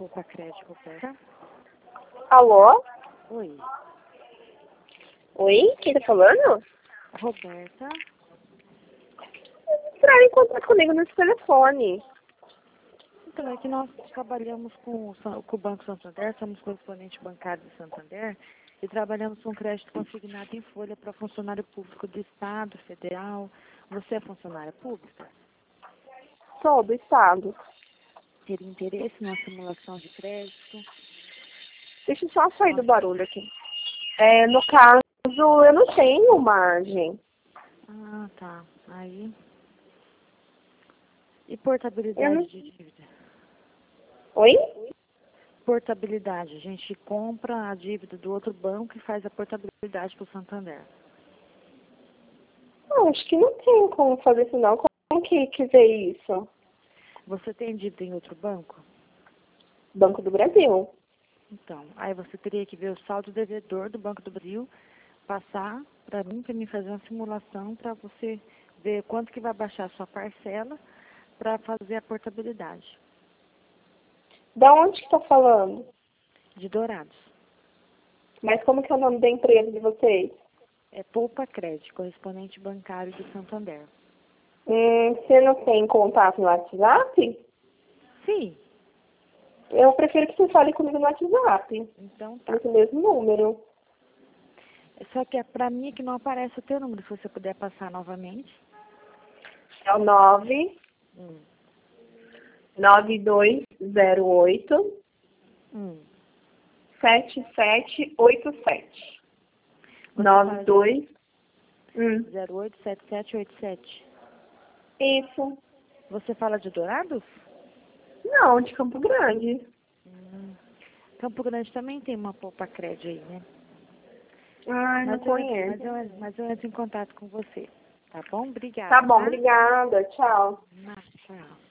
Poupa Crédito, Roberta. Alô? Oi. Oi? Quem tá falando? Roberta. Entrar em contato comigo nesse telefone. Então, é que nós trabalhamos com o Banco Santander, somos correspondente bancário do Santander e trabalhamos com crédito consignado em folha para funcionário público do Estado, federal. Você é funcionária pública? Sou do Estado. Teria interesse numa simulação de crédito? Deixa eu só sair do barulho aqui. No caso, eu não tenho margem. Ah, tá. Aí. E portabilidade de dívida? Oi? Portabilidade. A gente compra a dívida do outro banco e faz a portabilidade para o Santander. Não, acho que não tem como fazer isso não. Como que vê isso? Você tem dívida em outro banco? Banco do Brasil. Então, aí você teria que ver o saldo devedor do Banco do Brasil, passar para mim fazer uma simulação para você ver quanto que vai baixar a sua parcela para fazer a portabilidade. Da onde que tá falando? De Dourados. Mas como que é o nome da empresa de vocês? É Poupa Crédito, correspondente bancário do Santander. Você não tem contato no WhatsApp? Sim. Eu prefiro que você fale comigo no WhatsApp. Então tá. Nesse mesmo número. Só que para mim é que não aparece o teu número, se você puder passar novamente. É o 9208 7787. 92 087787. Isso. Você fala de Dourados? Não, de Campo Grande. Campo Grande também tem uma Poupa Crédito aí, né? Ai, não conheço. Mas eu entro em contato com você. Tá bom? Obrigada. Tá bom, obrigada. Tchau. Tchau.